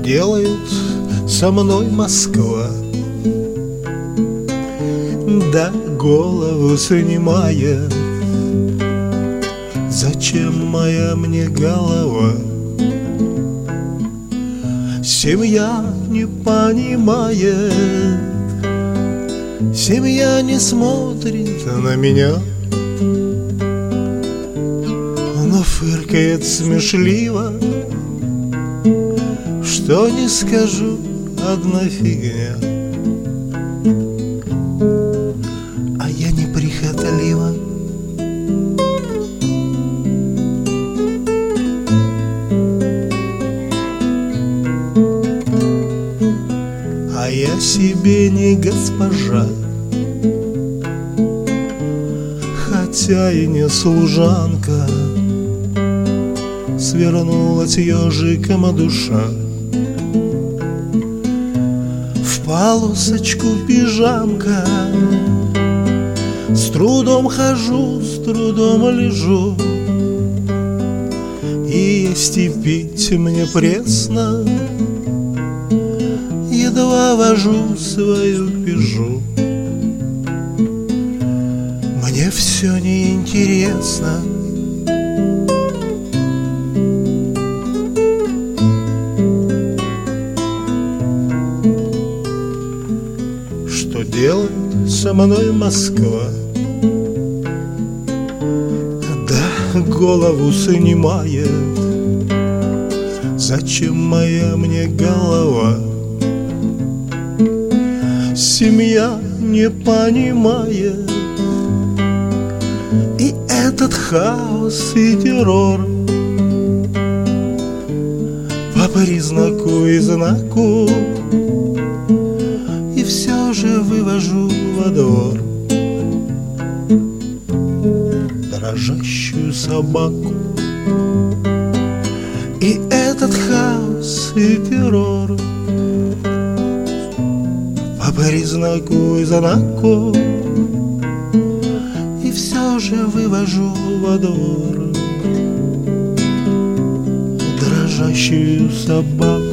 делает со мной Москва? Да голову снимает. Зачем моя мне голова? Семья не понимает, семья не смотрит на меня, но фыркает смешливо. Что не скажу, одна фигня. А я неприхотлива. А я себе не госпожа, хотя и не служанка. Свернулась ежиком душа, в полосочку пижамка. С трудом хожу, с трудом лежу, и есть и пить мне пресно. Едва вожу свою пижу. Мне все неинтересно. Что делает со мной Москва? Да голову снимает. Зачем моя мне голова? Семья не понимает. И этот хаос и террор по признаку и знаку. И все же вывожу во двор дрожащую собаку. И этот хаос и террор по признаку и знаку. И все же вывожу во двор дрожащую собаку.